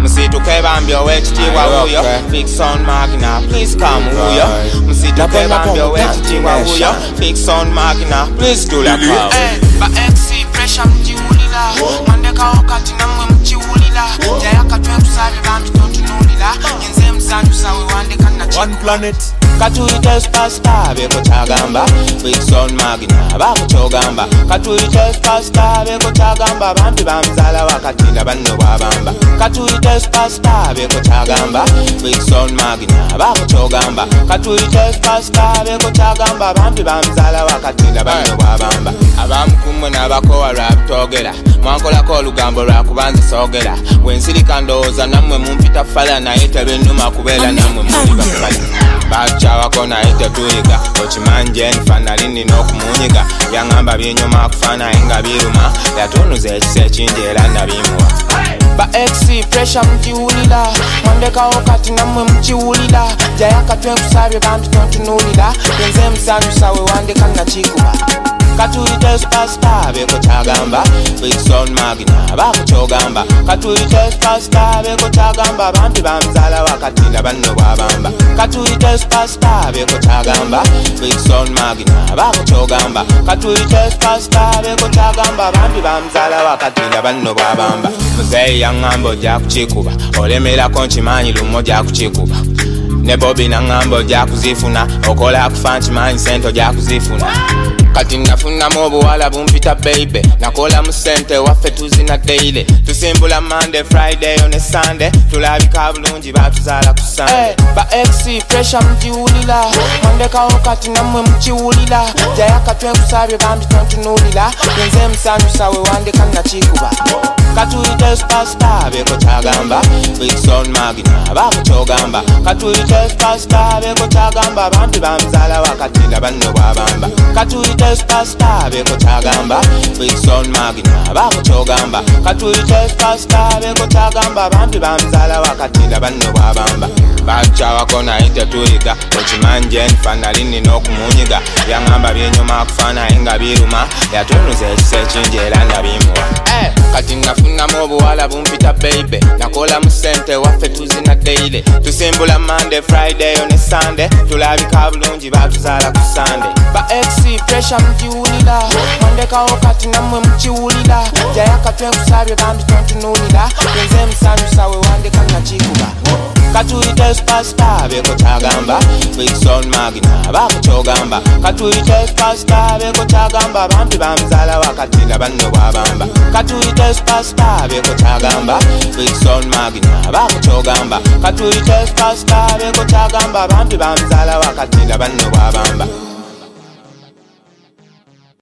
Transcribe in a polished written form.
Musituke bambyo wekitiibwa wuyo Fix on Magina, please come wuyo Musituke bambyo wekitiibwa wuyo Fix on Magina, please do la kwa Ba XC pressure mjiulila Mandeka wakati namwe mjiulila Jaya katwe kusabi bambi tontunulila Yenze msandu sawe wandeka na chiku One planet Katuyite superstar beko chagamba Fix on Magina bako chogamba Katuyite superstar beko chagamba Bambi bamzala wakatila bano wabamba Katuyite superstar beko chagamba Fix on Magina bako chogamba Katuyite superstar beko chagamba Bambi bamzala wakatila bano wabamba Abamukumwe nabakowa rap togera Mwankolako olugambo lwakubanza sogera Wensirika ndowooza namwe mumpita fala naye tebenuma kubeera namwe muli bafala Bachawa naye tetuyiga okimanje nfana lini n'okumunyiga byangamba byenyuma kufana enga biruma yatunuza ekisa ekingi era nabimuwa Ba XC pressure mjiulila Mwandekawo kati namwe mjiulila Jaya katwe kusabye bambi tontunulila Yenze msandu sawe wandeka na chikuba Katuyite superstar beko chagamba Fix on Magina bako chogamba Katuyite superstar beko chagamba Bambi bamzala wakatila bano wabamba Katuyite superstar beko chagamba Fix on Magina bako chogamba Katuyite superstar beko chagamba Bambi bamzala wakatila bano wabamba Muzeyi yangambo jakuchikuba Olemera konchimanyi lumo jakuchikuba Ne Bobby nangambo jakuzifuna Okola kufanchi manyi sento jakuzifuna Kati nafuna obuwala bumpita baby Nakola mu sente waffe tuzina daily Tusimbula Monday, Friday ne Sunday Tulabika bulungi batuzaala ku Sunday Ba XC pressure mjiulila Mwandekawo kati namwe mjiulila Jaya katwe kusabye bambi tontunulila Yenze msandu sawe wandeka na chikuba Katuyite superstar beko chagamba Fix on Magina bako chogamba Katuyite superstar beko chagamba Bambi bamzala wakatila bano wabamba Katuyite superstar beko chagamba Fix on Magina bako chogamba Katuyite superstar beko chagamba Bambi bamzala wakatila bano wabamba Bachawa naye tetuyiga okimanje nfana lini n'okumunyiga byangamba byenyuma kufana enga biruma yatunuza ekisa ekingi era nabimuwa Kati nafunamu obuwala bumpita baby Nakola mu sente waffe tuzina daily Tusimbula Monday, Friday ne Sunday Tulabika bulungi batuzaala ku Sunday Ba XC pressure mjiulila Mwandekawo kati namwe mjiulila Jaya katwe kusabye bambi tontunulila Yenze msandu sawe wandeka na chikuba Katuyite superstar beko chagamba Fix on Magina bako chogamba Katuyite superstar beko chagamba Bambi bamzala wakatila bano wabamba Katuyite superstar beko chagamba Fix on Magina bako chogamba Katuyite superstar beko chagamba Bambi bamzala wakatila bano wabamba